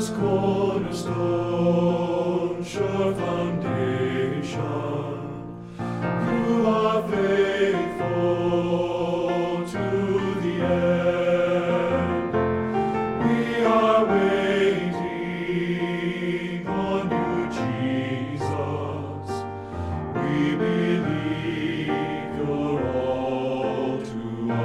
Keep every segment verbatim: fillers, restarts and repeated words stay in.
Jesus, cornerstone, sure foundation, you are faithful to the end. We are waiting on you, Jesus. We believe you're all to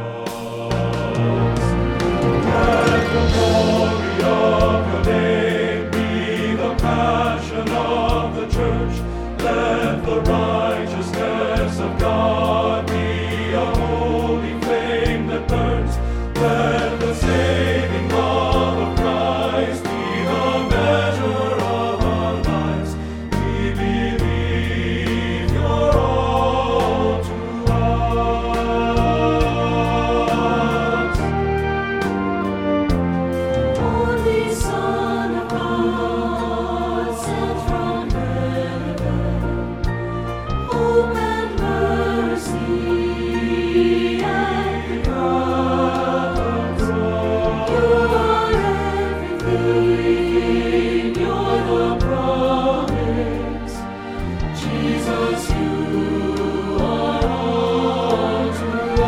us. Let the glory of your name be the passion of the church. Let the righteousness of God be a holy flame that burns. Let the saving love of Christ be the measure of our lives. We believe you're all to us. Only Son of God, sent from heaven, hope and mercy and grace. You are everything, you're the promise. Jesus, you are all to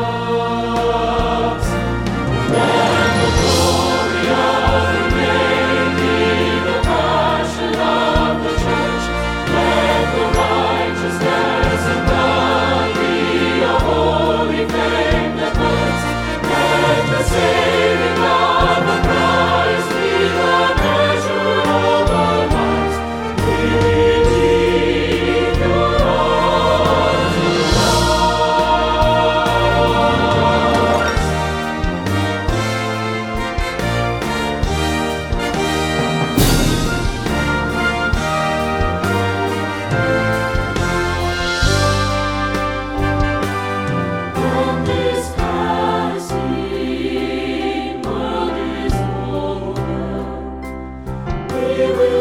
us. Let the glory of your name be the passion of the church. Let the righteousness of God be a holy flame that burns. Let the saving love of Christ be the measure of our lives. We believe you're all to us. When this passing world is over, we will